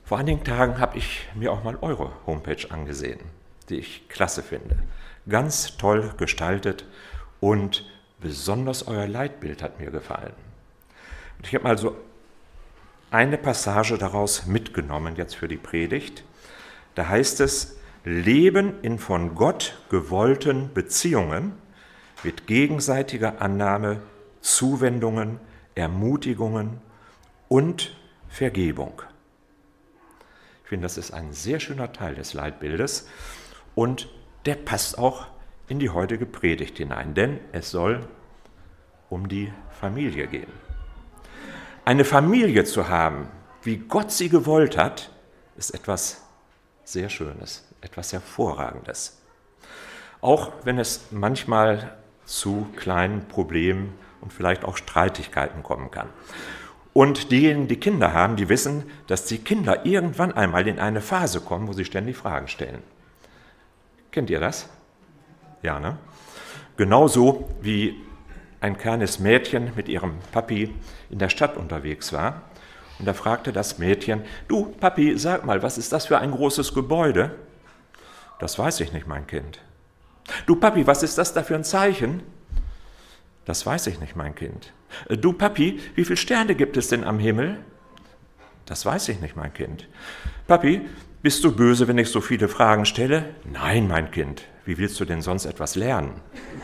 Vor einigen Tagen habe ich mir auch mal eure Homepage angesehen, die ich klasse finde. Ganz toll gestaltet und besonders euer Leitbild hat mir gefallen. Und ich habe mal so eine Passage daraus mitgenommen jetzt für die Predigt. Da heißt es: Leben in von Gott gewollten Beziehungen mit gegenseitiger Annahme, Zuwendungen, Ermutigungen und Vergebung. Ich finde, das ist ein sehr schöner Teil des Leitbildes und der passt auch in die heutige Predigt hinein, denn es soll um die Familie gehen. Eine Familie zu haben, wie Gott sie gewollt hat, ist etwas sehr Schönes, etwas Hervorragendes. Auch wenn es manchmal zu kleinen Problemen und vielleicht auch Streitigkeiten kommen kann. Und diejenigen, die Kinder haben, die wissen, dass die Kinder irgendwann einmal in eine Phase kommen, wo sie ständig Fragen stellen. Kennt ihr das? Ja, ne? Genauso wie ein kleines Mädchen mit ihrem Papi in der Stadt unterwegs war. Und da fragte das Mädchen: Du, Papi, sag mal, was ist das für ein großes Gebäude? Das weiß ich nicht, mein Kind. Du, Papi, was ist das da für ein Zeichen? Das weiß ich nicht, mein Kind. Du, Papi, wie viele Sterne gibt es denn am Himmel? Das weiß ich nicht, mein Kind. Papi, bist du böse, wenn ich so viele Fragen stelle? Nein, mein Kind. Wie willst du denn sonst etwas lernen?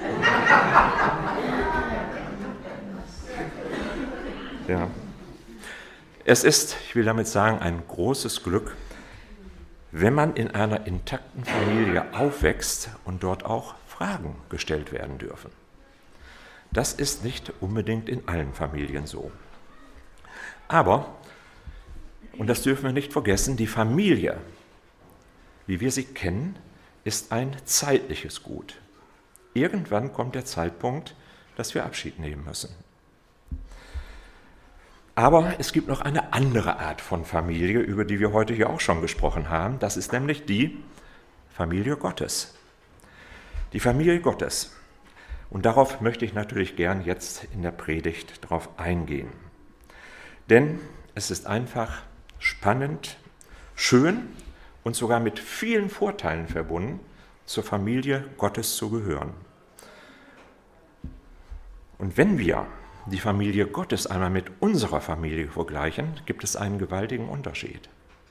Ja. Es ist, ich will damit sagen, ein großes Glück, wenn man in einer intakten Familie aufwächst und dort auch Fragen gestellt werden dürfen. Das ist nicht unbedingt in allen Familien so. Aber, und das dürfen wir nicht vergessen, die Familie, wie wir sie kennen, ist ein zeitliches Gut. Irgendwann kommt der Zeitpunkt, dass wir Abschied nehmen müssen. Aber es gibt noch eine andere Art von Familie, über die wir heute hier auch schon gesprochen haben. Das ist nämlich die Familie Gottes. Die Familie Gottes. Und darauf möchte ich natürlich gern jetzt in der Predigt drauf eingehen. Denn es ist einfach spannend, schön und sogar mit vielen Vorteilen verbunden, zur Familie Gottes zu gehören. Und wenn wir die Familie Gottes einmal mit unserer Familie vergleichen, gibt es einen gewaltigen Unterschied.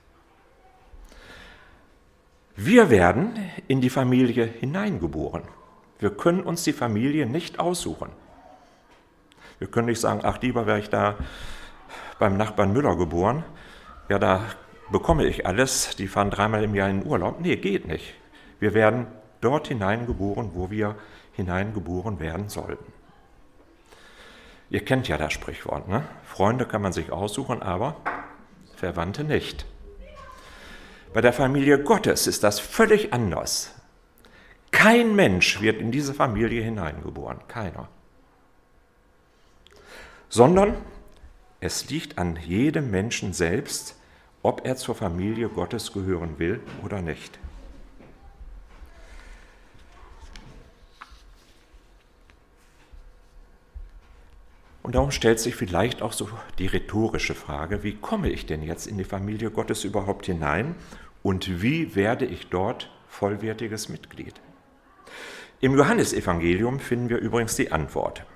Wir werden in die Familie hineingeboren. Wir können uns die Familie nicht aussuchen. Wir können nicht sagen: ach, lieber wäre ich da beim Nachbarn Müller geboren, ja, da bekomme ich alles, die fahren 3-mal im Jahr in den Urlaub. Nee, geht nicht. Wir werden dort hineingeboren, wo wir hineingeboren werden sollten. Ihr kennt ja das Sprichwort, ne? Freunde kann man sich aussuchen, aber Verwandte nicht. Bei der Familie Gottes ist das völlig anders. Kein Mensch wird in diese Familie hineingeboren, keiner. Sondern es liegt an jedem Menschen selbst, ob er zur Familie Gottes gehören will oder nicht. Und darum stellt sich vielleicht auch so die rhetorische Frage: Wie komme ich denn jetzt in die Familie Gottes überhaupt hinein und wie werde ich dort vollwertiges Mitglied? Im Johannesevangelium finden wir übrigens die Antwort.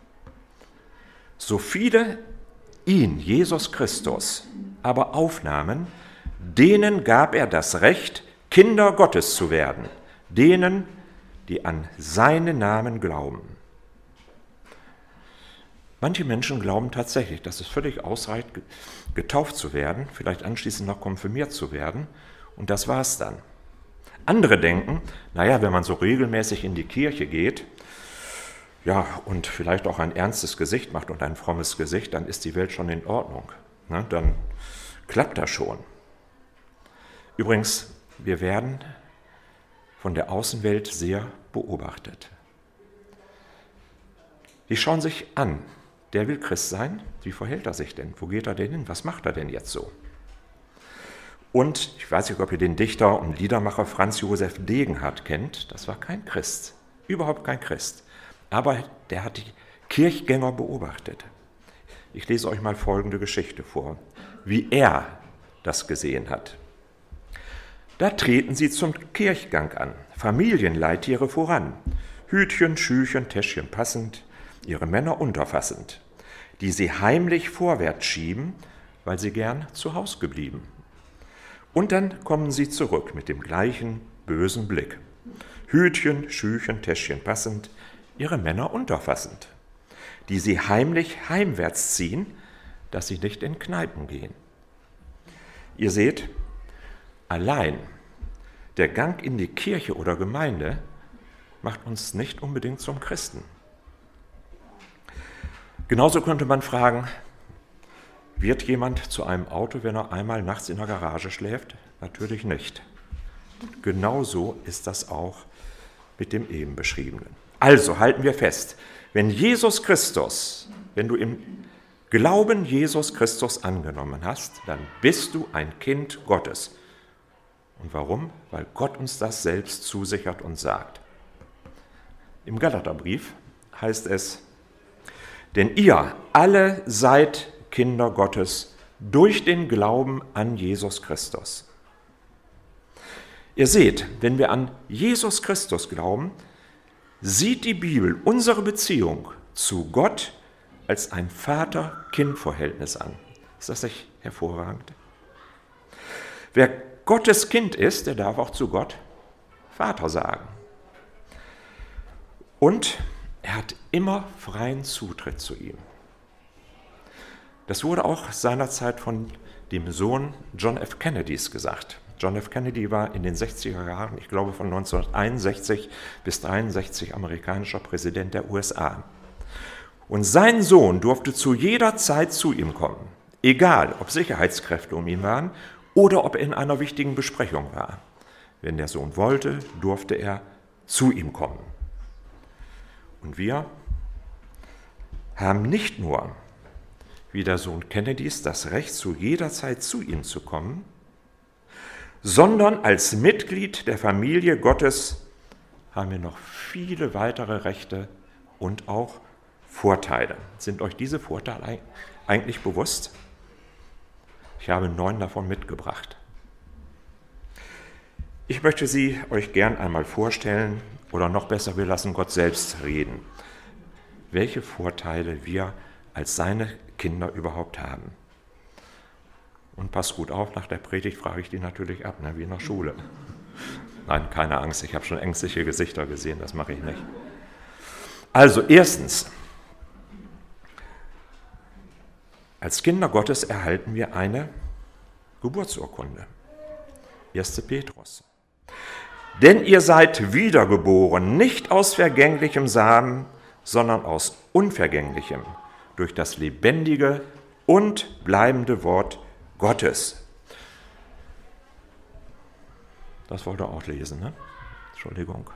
So viele ihn, Jesus Christus, aber aufnahmen, denen gab er das Recht, Kinder Gottes zu werden, denen, die an seinen Namen glauben. Manche Menschen glauben tatsächlich, dass es völlig ausreicht, getauft zu werden, vielleicht anschließend noch konfirmiert zu werden, und das war's dann. Andere denken, naja, wenn man so regelmäßig in die Kirche geht, ja, und vielleicht auch ein ernstes Gesicht macht und ein frommes Gesicht, dann ist die Welt schon in Ordnung. Ne? Dann klappt das schon. Übrigens, wir werden von der Außenwelt sehr beobachtet. Die schauen sich an, der will Christ sein, wie verhält er sich denn? Wo geht er denn hin? Was macht er denn jetzt so? Und ich weiß nicht, ob ihr den Dichter und Liedermacher Franz Josef Degenhardt kennt. Das war kein Christ, überhaupt kein Christ. Aber der hat die Kirchgänger beobachtet. Ich lese euch mal folgende Geschichte vor, wie er das gesehen hat. Da treten sie zum Kirchgang an, Familienleittiere voran, Hütchen, Schüchen, Täschchen passend, ihre Männer unterfassend, die sie heimlich vorwärts schieben, weil sie gern zu Haus geblieben. Und dann kommen sie zurück mit dem gleichen bösen Blick. Hütchen, Schüchen, Täschchen passend, ihre Männer unterfassend, die sie heimlich heimwärts ziehen, dass sie nicht in Kneipen gehen. Ihr seht, allein der Gang in die Kirche oder Gemeinde macht uns nicht unbedingt zum Christen. Genauso könnte man fragen, wird jemand zu einem Auto, wenn er einmal nachts in der Garage schläft? Natürlich nicht. Genauso ist das auch mit dem eben beschriebenen. Also halten wir fest, wenn du im Glauben Jesus Christus angenommen hast, dann bist du ein Kind Gottes. Und warum? Weil Gott uns das selbst zusichert und sagt. Im Galaterbrief heißt es, denn ihr alle seid Kinder Gottes durch den Glauben an Jesus Christus. Ihr seht, wenn wir an Jesus Christus glauben, sieht die Bibel unsere Beziehung zu Gott als ein Vater-Kind-Verhältnis an. Ist das nicht hervorragend? Wer Gottes Kind ist, der darf auch zu Gott Vater sagen. Und er hat immer freien Zutritt zu ihm. Das wurde auch seinerzeit von dem Sohn John F. Kennedys gesagt. John F. Kennedy war in den 60er Jahren, ich glaube von 1961 bis 1963, amerikanischer Präsident der USA. Und sein Sohn durfte zu jeder Zeit zu ihm kommen, egal ob Sicherheitskräfte um ihn waren oder ob er in einer wichtigen Besprechung war. Wenn der Sohn wollte, durfte er zu ihm kommen. Und wir haben nicht nur, wie der Sohn Kennedys, das Recht, zu jeder Zeit zu ihm zu kommen, sondern als Mitglied der Familie Gottes haben wir noch viele weitere Rechte und auch Vorteile. Sind euch diese Vorteile eigentlich bewusst? Ich habe 9 davon mitgebracht. Ich möchte sie euch gern einmal vorstellen, oder noch besser, wir lassen Gott selbst reden, welche Vorteile wir als seine Kinder überhaupt haben. Und passt gut auf, nach der Predigt frage ich die natürlich ab, wie in der Schule. Nein, keine Angst, ich habe schon ängstliche Gesichter gesehen, das mache ich nicht. Also erstens, als Kinder Gottes erhalten wir eine Geburtsurkunde. 1. Petrus. Denn ihr seid wiedergeboren, nicht aus vergänglichem Samen, sondern aus unvergänglichem, durch das lebendige und bleibende Wort Gottes. Das wollt ihr auch lesen, ne? Entschuldigung.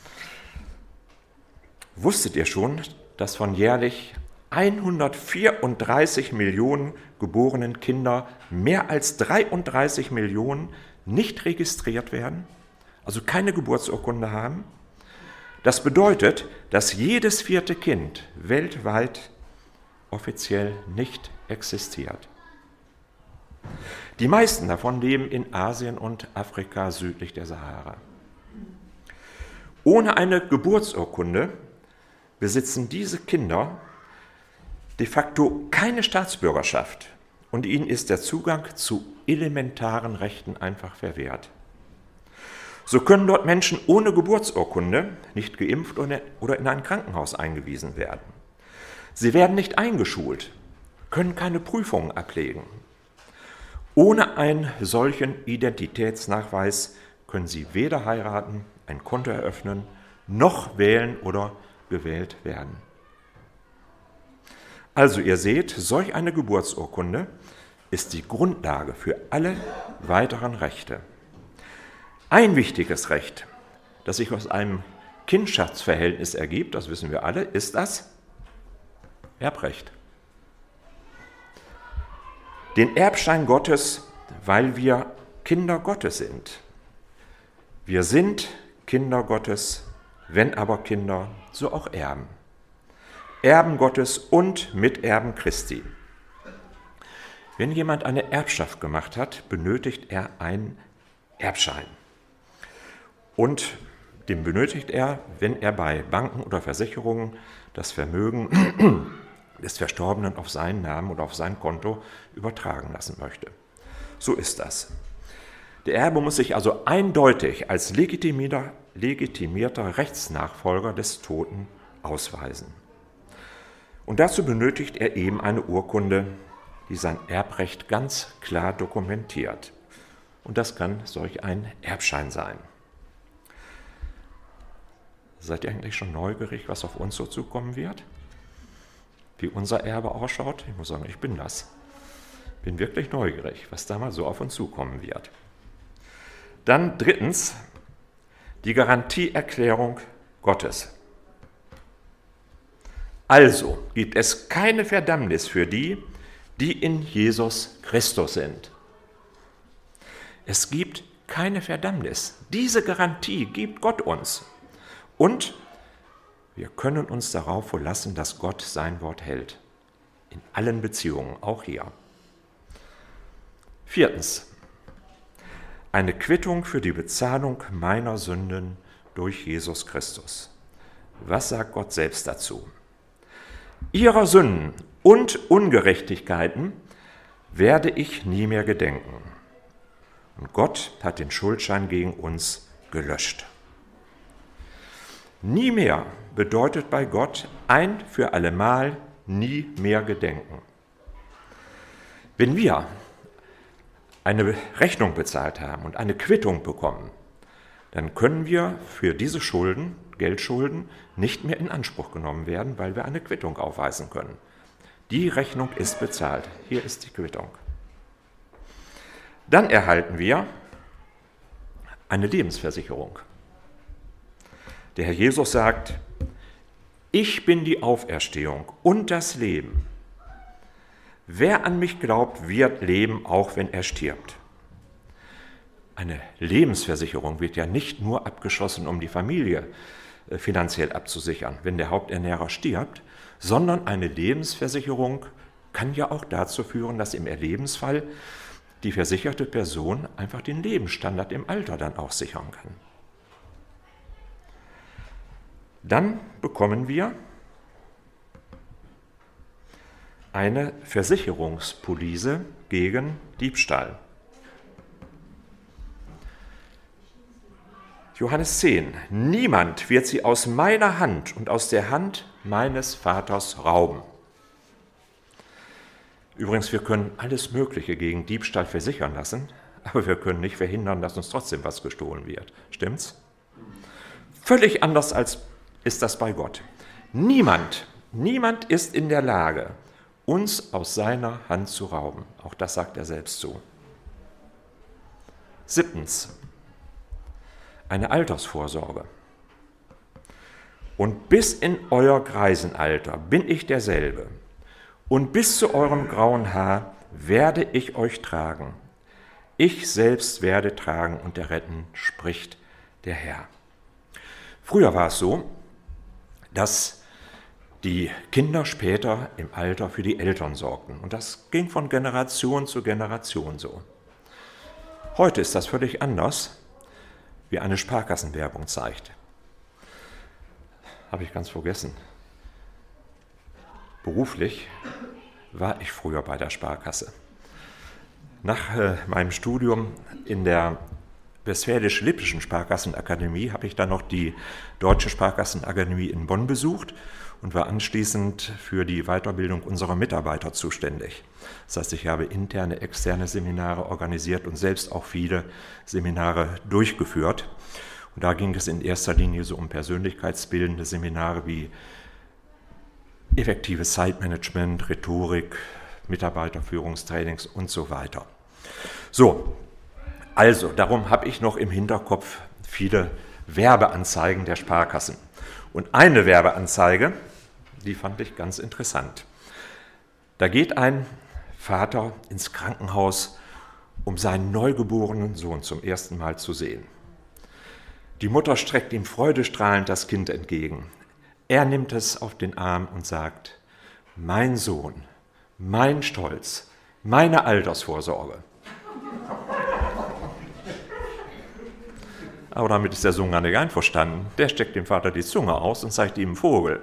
Wusstet ihr schon, dass von jährlich 134 Millionen geborenen Kinder mehr als 33 Millionen nicht registriert werden, also keine Geburtsurkunde haben? Das bedeutet, dass jedes 4. Kind weltweit offiziell nicht existiert. Die meisten davon leben in Asien und Afrika südlich der Sahara. Ohne eine Geburtsurkunde besitzen diese Kinder de facto keine Staatsbürgerschaft und ihnen ist der Zugang zu elementaren Rechten einfach verwehrt. So können dort Menschen ohne Geburtsurkunde nicht geimpft oder in ein Krankenhaus eingewiesen werden. Sie werden nicht eingeschult, können keine Prüfungen ablegen. Ohne einen solchen Identitätsnachweis können sie weder heiraten, ein Konto eröffnen, noch wählen oder gewählt werden. Also ihr seht, solch eine Geburtsurkunde ist die Grundlage für alle weiteren Rechte. Ein wichtiges Recht, das sich aus einem Kindschaftsverhältnis ergibt, das wissen wir alle, ist das Erbrecht. Den Erbschein Gottes, weil wir Kinder Gottes sind. Wir sind Kinder Gottes, wenn aber Kinder, so auch Erben. Erben Gottes und Miterben Christi. Wenn jemand eine Erbschaft gemacht hat, benötigt er einen Erbschein. Und den benötigt er, wenn er bei Banken oder Versicherungen das Vermögen des Verstorbenen auf seinen Namen oder auf sein Konto übertragen lassen möchte. So ist das. Der Erbe muss sich also eindeutig als legitimierter Rechtsnachfolger des Toten ausweisen. Und dazu benötigt er eben eine Urkunde, die sein Erbrecht ganz klar dokumentiert. Und das kann solch ein Erbschein sein. Seid ihr eigentlich schon neugierig, was auf uns so zukommen wird? Wie unser Erbe ausschaut? Ich muss sagen, ich bin das. Bin wirklich neugierig, was da mal so auf uns zukommen wird. Dann drittens, die Garantieerklärung Gottes. Also gibt es keine Verdammnis für die, die in Jesus Christus sind. Es gibt keine Verdammnis. Diese Garantie gibt Gott uns. Und wir können uns darauf verlassen, dass Gott sein Wort hält. In allen Beziehungen, auch hier. Viertens, eine Quittung für die Bezahlung meiner Sünden durch Jesus Christus. Was sagt Gott selbst dazu? Ihrer Sünden und Ungerechtigkeiten werde ich nie mehr gedenken. Und Gott hat den Schuldschein gegen uns gelöscht. Nie mehr bedeutet bei Gott ein für allemal nie mehr gedenken. Wenn wir eine Rechnung bezahlt haben und eine Quittung bekommen, dann können wir für diese Schulden, Geldschulden, nicht mehr in Anspruch genommen werden, weil wir eine Quittung aufweisen können. Die Rechnung ist bezahlt. Hier ist die Quittung. Dann erhalten wir eine Lebensversicherung. Der Herr Jesus sagt, ich bin die Auferstehung und das Leben. Wer an mich glaubt, wird leben, auch wenn er stirbt. Eine Lebensversicherung wird ja nicht nur abgeschlossen, um die Familie finanziell abzusichern, wenn der Haupternährer stirbt, sondern eine Lebensversicherung kann ja auch dazu führen, dass im Erlebensfall die versicherte Person einfach den Lebensstandard im Alter dann auch sichern kann. Dann bekommen wir eine Versicherungspolice gegen Diebstahl. Johannes 10. Niemand wird sie aus meiner Hand und aus der Hand meines Vaters rauben. Übrigens, wir können alles Mögliche gegen Diebstahl versichern lassen, aber wir können nicht verhindern, dass uns trotzdem was gestohlen wird. Stimmt's? Völlig anders ist das bei Gott. Niemand ist in der Lage, uns aus seiner Hand zu rauben. Auch das sagt er selbst so. 7. Eine Altersvorsorge. Und bis in euer Greisenalter bin ich derselbe. Und bis zu eurem grauen Haar werde ich euch tragen. Ich selbst werde tragen und erretten, spricht der Herr. Früher war es so, dass die Kinder später im Alter für die Eltern sorgten. Und das ging von Generation zu Generation so. Heute ist das völlig anders, wie eine Sparkassenwerbung zeigt. Habe ich ganz vergessen. Beruflich war ich früher bei der Sparkasse. Nach meinem Studium in der Westfälisch-Lippischen Sparkassenakademie habe ich dann noch die Deutsche Sparkassenakademie in Bonn besucht und war anschließend für die Weiterbildung unserer Mitarbeiter zuständig. Das heißt, ich habe interne, externe Seminare organisiert und selbst auch viele Seminare durchgeführt. Und da ging es in erster Linie so um persönlichkeitsbildende Seminare wie effektives Zeitmanagement, Rhetorik, Mitarbeiterführungstrainings und so weiter. So, also darum habe ich noch im Hinterkopf viele Werbeanzeigen der Sparkassen. Und eine Werbeanzeige, die fand ich ganz interessant. Da geht ein Vater ins Krankenhaus, um seinen neugeborenen Sohn zum ersten Mal zu sehen. Die Mutter streckt ihm freudestrahlend das Kind entgegen. Er nimmt es auf den Arm und sagt, mein Sohn, mein Stolz, Meine Altersvorsorge. Aber damit ist der Sohn gar nicht einverstanden. Der steckt dem Vater die Zunge aus und zeigt ihm einen Vogel.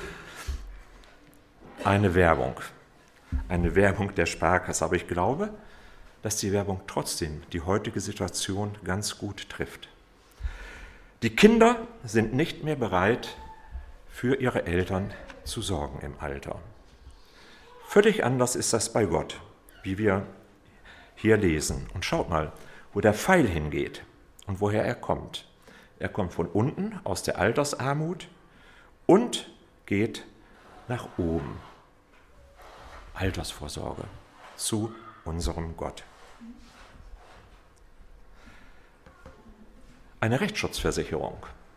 Eine Werbung der Sparkasse. Aber ich glaube, dass die Werbung trotzdem die heutige Situation ganz gut trifft. Die Kinder sind nicht mehr bereit, für ihre Eltern zu sorgen im Alter. Völlig anders ist das bei Gott, wie wir hier lesen. Und schaut mal, wo der Pfeil hingeht und woher er kommt. Er kommt von unten aus der Altersarmut und geht nach oben. Altersvorsorge zu unserem Gott. Eine Rechtsschutzversicherung.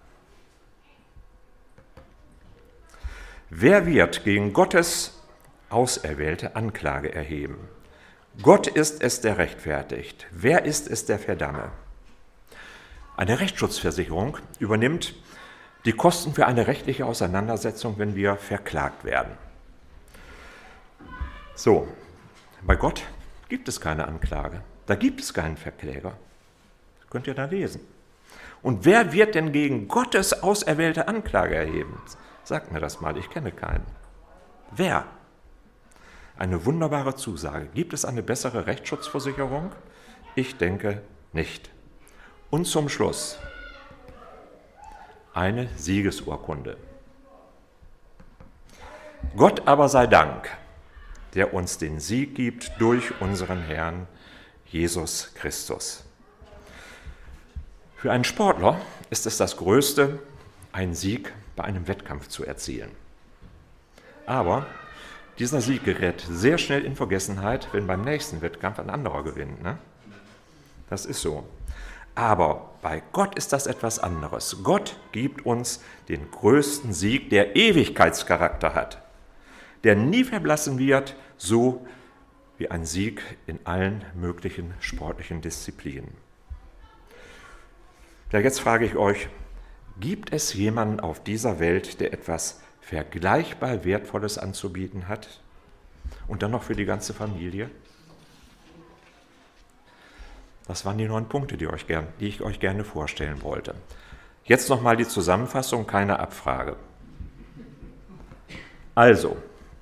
Wer wird gegen Gottes Auserwählte Anklage erheben? Gott ist es, der rechtfertigt. Wer ist es, der verdamme? Eine Rechtsschutzversicherung übernimmt die Kosten für eine rechtliche Auseinandersetzung, wenn wir verklagt werden. So, bei Gott gibt es keine Anklage. Da gibt es keinen Verkläger. Könnt ihr da lesen. Und wer wird denn gegen Gottes auserwählte Anklage erheben? Sagt mir das mal, ich kenne keinen. Wer? Eine wunderbare Zusage. Gibt es eine bessere Rechtsschutzversicherung? Ich denke nicht. Und zum Schluss eine Siegesurkunde. Gott aber sei Dank, der uns den Sieg gibt durch unseren Herrn Jesus Christus. Für einen Sportler ist es das Größte, einen Sieg bei einem Wettkampf zu erzielen. Aber dieser Sieg gerät sehr schnell in Vergessenheit, wenn beim nächsten Wettkampf ein anderer gewinnt. Ne? Das ist so. Aber bei Gott ist das etwas anderes. Gott gibt uns den größten Sieg, der Ewigkeitscharakter hat, der nie verblassen wird, so wie ein Sieg in allen möglichen sportlichen Disziplinen. Ja, jetzt frage ich euch, gibt es jemanden auf dieser Welt, der etwas vergleichbar Wertvolles anzubieten hat und dann noch für die ganze Familie? Das waren die 9 Punkte, die ich euch gerne vorstellen wollte. Jetzt nochmal die Zusammenfassung, keine Abfrage. Also,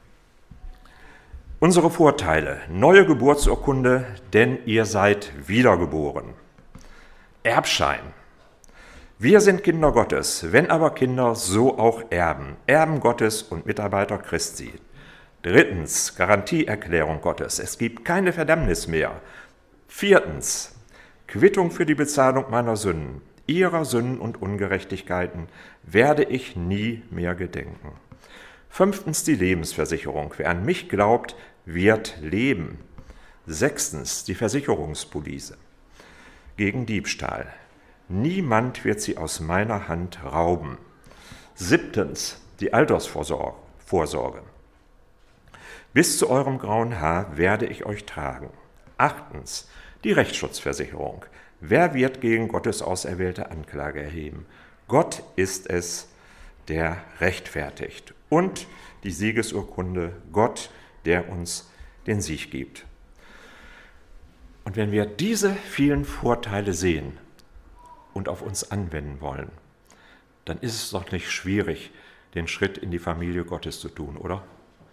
unsere Vorteile: neue Geburtsurkunde, denn ihr seid wiedergeboren. Erbschein: wir sind Kinder Gottes, wenn aber Kinder, so auch Erben, Erben Gottes und Mitarbeiter Christi. 3. Garantieerklärung Gottes: es gibt keine Verdammnis mehr. 4. Quittung für die Bezahlung meiner Sünden. Ihrer Sünden und Ungerechtigkeiten werde ich nie mehr gedenken. 5. die Lebensversicherung: wer an mich glaubt, wird leben. 6. die Versicherungspolice gegen Diebstahl: niemand wird sie aus meiner Hand rauben. 7. die Altersvorsorge: bis zu eurem grauen Haar werde ich euch tragen. 8. die Rechtsschutzversicherung: wer wird gegen Gottes auserwählte Anklage erheben? Gott ist es, der rechtfertigt. Und die Siegesurkunde: Gott, der uns den Sieg gibt. Und wenn wir diese vielen Vorteile sehen und auf uns anwenden wollen, dann ist es doch nicht schwierig, den Schritt in die Familie Gottes zu tun, oder?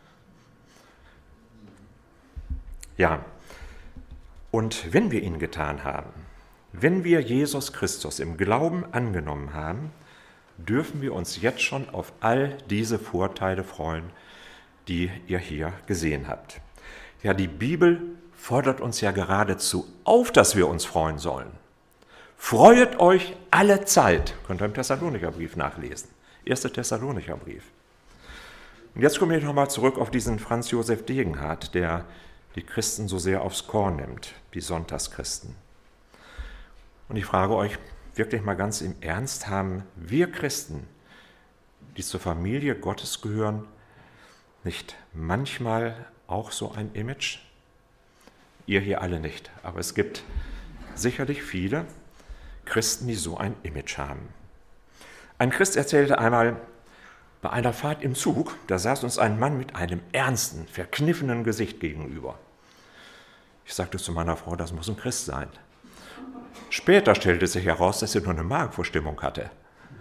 Ja, und wenn wir ihn getan haben, wenn wir Jesus Christus im Glauben angenommen haben, dürfen wir uns jetzt schon auf all diese Vorteile freuen, die ihr hier gesehen habt. Ja, die Bibel fordert uns ja geradezu auf, dass wir uns freuen sollen. Freuet euch alle Zeit, könnt ihr im Thessalonicherbrief nachlesen, 1. Thessalonicherbrief. Und jetzt komme ich nochmal zurück auf diesen Franz Josef Degenhardt, der die Christen so sehr aufs Korn nimmt, die Sonntagschristen. Und ich frage euch wirklich mal ganz im Ernst, haben wir Christen, die zur Familie Gottes gehören, nicht manchmal auch so ein Image? Ihr hier alle nicht, aber es gibt sicherlich viele Christen, die so ein Image haben. Ein Christ erzählte einmal, bei einer Fahrt im Zug, da saß uns ein Mann mit einem ernsten, verkniffenen Gesicht gegenüber. Ich sagte zu meiner Frau, das muss ein Christ sein. Später stellte sich heraus, dass sie nur eine Magenverstimmung hatte.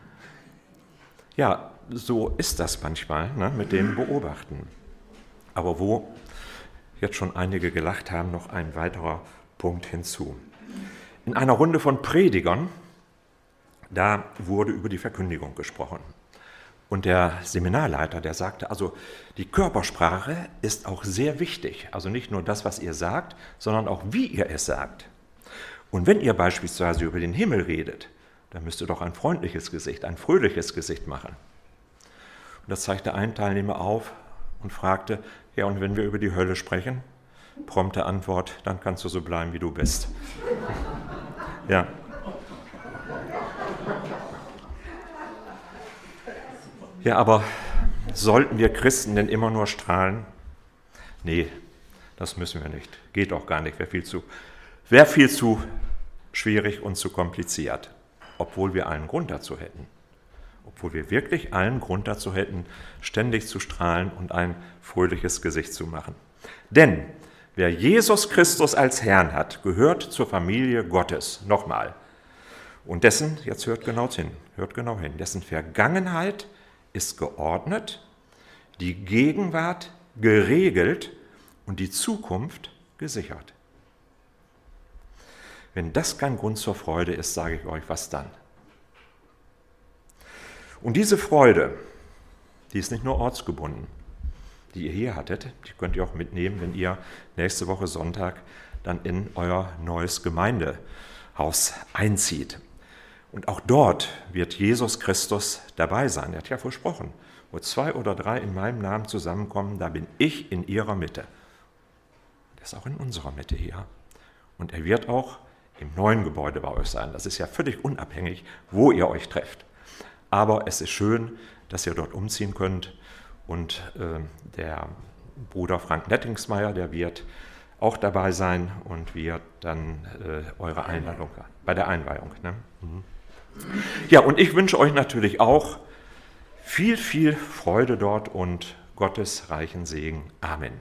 Ja, so ist das manchmal, ne, mit dem Beobachten. Aber wo jetzt schon einige gelacht haben, noch ein weiterer Punkt hinzu. In einer Runde von Predigern, da wurde über die Verkündigung gesprochen. Und der Seminarleiter, der sagte, also die Körpersprache ist auch sehr wichtig. Also nicht nur das, was ihr sagt, sondern auch wie ihr es sagt. Und wenn ihr beispielsweise über den Himmel redet, dann müsst ihr doch ein freundliches Gesicht, ein fröhliches Gesicht machen. Und das zeigte ein Teilnehmer auf und fragte, ja, und wenn wir über die Hölle sprechen? Prompte Antwort, dann kannst du so bleiben, wie du bist. Ja. Ja, aber sollten wir Christen denn immer nur strahlen? Nee, das müssen wir nicht. Geht auch gar nicht. Wäre viel zu schwierig und zu kompliziert. Obwohl wir allen Grund dazu hätten. Obwohl wir wirklich allen Grund dazu hätten, ständig zu strahlen und ein fröhliches Gesicht zu machen. Denn wer Jesus Christus als Herrn hat, gehört zur Familie Gottes. Nochmal. Und dessen, jetzt hört genau hin, dessen Vergangenheit ist geordnet, die Gegenwart geregelt und die Zukunft gesichert. Wenn das kein Grund zur Freude ist, sage ich euch, was dann? Und diese Freude, die ist nicht nur ortsgebunden, die ihr hier hattet, die könnt ihr auch mitnehmen, wenn ihr nächste Woche Sonntag dann in euer neues Gemeindehaus einzieht. Und auch dort wird Jesus Christus dabei sein. Er hat ja versprochen, wo 2 oder 3 in meinem Namen zusammenkommen, da bin ich in ihrer Mitte. Er ist auch in unserer Mitte hier. Und er wird auch im neuen Gebäude bei euch sein. Das ist ja völlig unabhängig, wo ihr euch trefft. Aber es ist schön, dass ihr dort umziehen könnt. Und der Bruder Frank Nettingsmeier, der wird auch dabei sein und wird dann eure Einladung bei der Einweihung. Ne? Mhm. Ja, und ich wünsche euch natürlich auch viel, viel Freude dort und Gottes reichen Segen. Amen.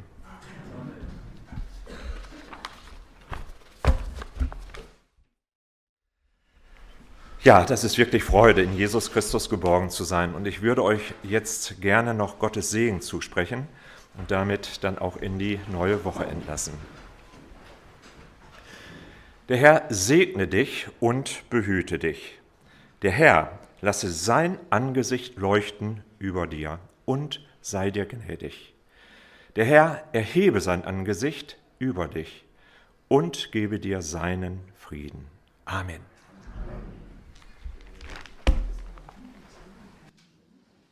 Ja, das ist wirklich Freude, in Jesus Christus geborgen zu sein. Und ich würde euch jetzt gerne noch Gottes Segen zusprechen und damit dann auch in die neue Woche entlassen. Der Herr segne dich und behüte dich. Der Herr lasse sein Angesicht leuchten über dir und sei dir gnädig. Der Herr erhebe sein Angesicht über dich und gebe dir seinen Frieden. Amen.